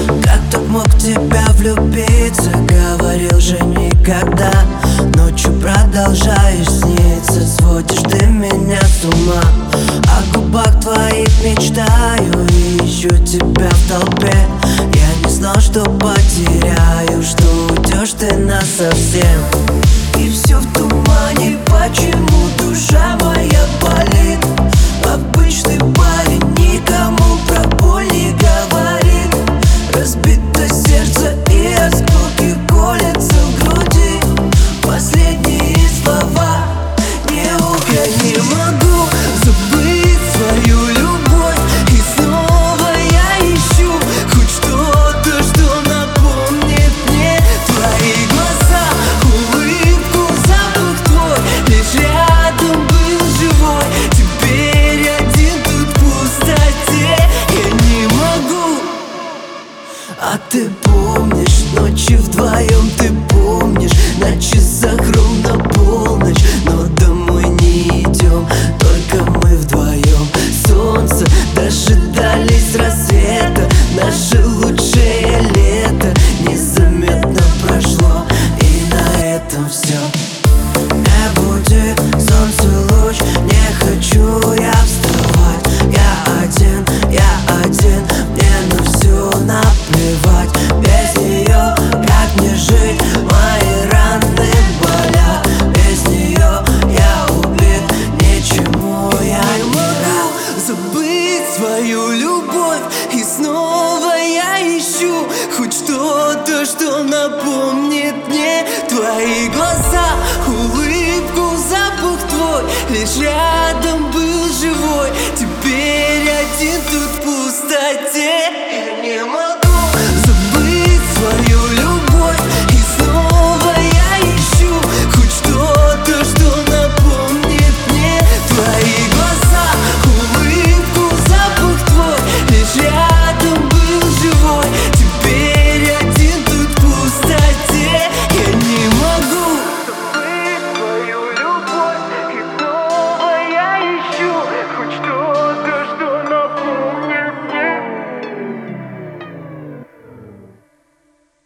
Как так мог в тебя влюбиться? Говорил же никогда. Ночью продолжаешь сниться, сводишь ты меня с ума. О губах твоих мечтаю и ищу тебя в толпе. Я не знал, что потеряю, что уйдешь ты насовсем. И все в тумане, почему душа моя болит? Обычный парень никому про боль не говорит. Разбито сердце и осколки колятся в груди. Последние слова не я не могу забыть свою любовь. И снова я ищу хоть что-то, что напомнит мне твои глаза, улыбку, запах твой. Лишь рядом был живой, теперь один тут в пустоте. Я не могу. А ты помнишь ночи вдвоем, ты помнишь, на часах ровно полночь, но домой не идем, только мы вдвоем. Солнце дожидались рассвета, наше лучшее лето незаметно прошло, и на этом все. Не будет солнце луч, не хочу я вставать. Я один, мне на все наплевать. Без нее как мне жить, мои раны болят. Без нее я убит, ничему я не рад. Забыть свою любовь, и снова я ищу хоть что-то, что напомнит мне твои глаза, улыбку, запах твой. Лишь рядом был живой, теперь один тут в пустоте.